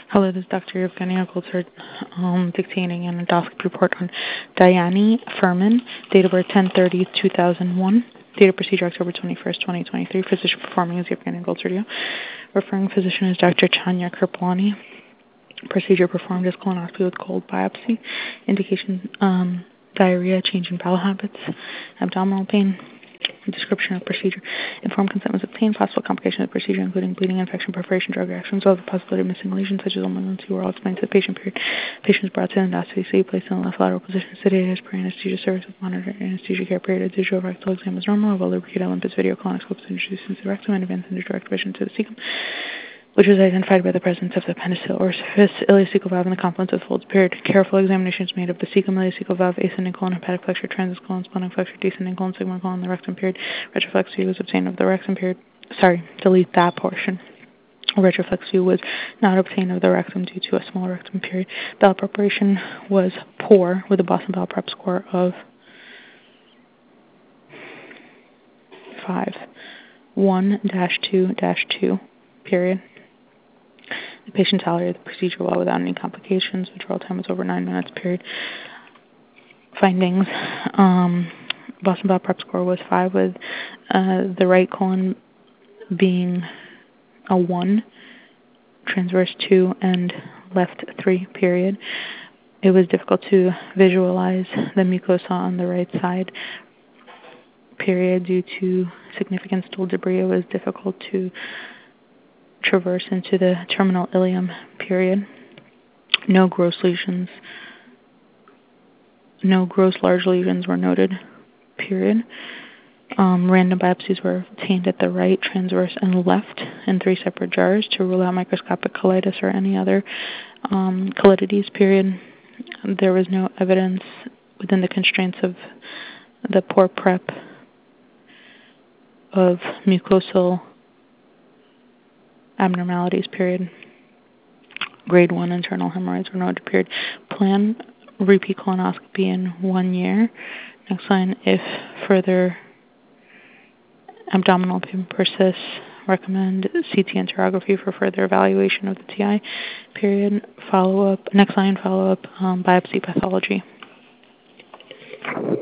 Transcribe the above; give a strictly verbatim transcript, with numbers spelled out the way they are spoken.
Hello, this is Doctor Evgenia Goldberg, um, dictating an endoscopy report on Diane Furman, date of birth ten thirty two thousand one, date of procedure October twenty-first, twenty twenty-three, physician performing is Evgenia Goldberg, referring physician is Doctor Chanya Kirpalani, procedure performed is colonoscopy with cold biopsy, indication um, diarrhea, change in bowel habits, abdominal pain. Description of procedure. Informed consent was obtained. Possible complications of the procedure, including bleeding, infection, perforation, drug reactions, or the possibility of missing lesions, such as malignancy, were all explained to the patient. Period. Patient was brought to the endoscopy suite, placed in the left lateral position, sedated as per anesthesia service with monitored anesthesia care. Period. The digital rectal exam was normal. A well-lubricated Olympus video colonoscope was introduced into the rectum and advanced into direct vision to the cecum, which was identified by the presence of the appendiceal orifice, ileocecal valve, and the confluence of the folds. Period. Careful examinations made of the cecum, ileocecal valve, ascending colon, hepatic flexure, transverse colon, splenic flexure, descending colon, sigmoid colon, the rectum. Period. Retroflex view was obtained of the rectum. Period. Sorry, delete that portion. A retroflex view was not obtained of the rectum due to a small rectum. Period. Bowel preparation was poor with a Boston Bowel Prep score of five, one dash two dash two. Period. The patient tolerated the procedure well without any complications. Withdrawal time was over nine minutes, period. Findings, um, Boston Bowel Prep score was five, with uh, the right colon being a one, transverse two, and left three, period. It was difficult to visualize the mucosa on the right side, period, due to significant stool debris. It was difficult to traverse into the terminal ileum, period. No gross lesions, no gross large lesions were noted, period. Um, random biopsies were obtained at the right, transverse, and left in three separate jars to rule out microscopic colitis or any other um, colitis, period. There was no evidence within the constraints of the poor prep of mucosal abnormalities, period. Grade one internal hemorrhoids were noted, period. Plan repeat colonoscopy in one year. Next line, if further abdominal pain persists, recommend C T enterography for further evaluation of the T I, period. Follow-up, next line, follow-up um, biopsy pathology.